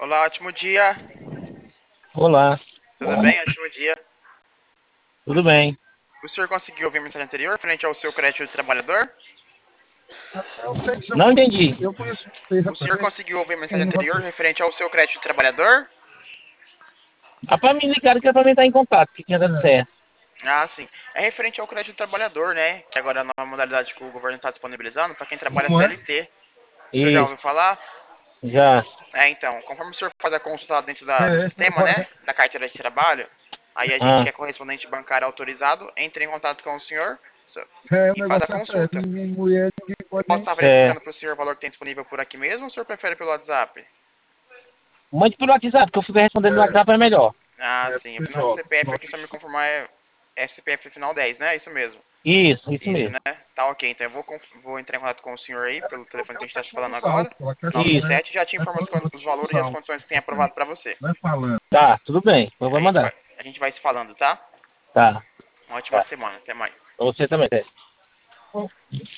Olá, ótimo dia. Olá, Tudo bem? Ótimo dia. tudo bem? O senhor conseguiu ouvir a mensagem anterior frente ao seu crédito de trabalhador? Não entendi. O senhor conseguiu ouvir a mensagem anterior referente ao seu crédito de trabalhador? Rapaz, me ligaram que era pra mim estar em contato, que tinha dado certo. Ah, sim. É referente ao crédito de trabalhador, né? Que agora é a nova modalidade que o governo está disponibilizando para quem trabalha CLT. O senhor já ouviu Isso, falar? já. Então, conforme o senhor faz a consulta lá dentro do sistema, né? Da carteira de trabalho, aí a gente, que Ah, é correspondente bancário autorizado, entra em contato com o senhor O e faz a negócio é sério. consulta. Ninguém, mulher, ninguém Eu pode posso nem. estar verificando certo. para o senhor o valor que tem disponível por aqui mesmo ou o senhor prefere pelo WhatsApp? Mande pelo WhatsApp, que eu fico respondendo no É, WhatsApp é melhor. Ah, sim. O porque, final do ó, CPF aqui, só me confirmar, é CPF final 10, né? Isso mesmo. Isso Isso, mesmo. né? Tá ok. Então eu vou entrar em contato com o senhor aí, pelo telefone que a gente tá se falando pontos agora. altos. Ela quer saber, né? 97, já te Não é informo falando, não, os pontos valores e as altos. condições que tem aprovado pra você. Não é falando. Tá, tudo bem. Eu vou mandar. A gente vai se falando, tá? Tá, Uma ótima tá. semana. Até mais. Pra você também, tá?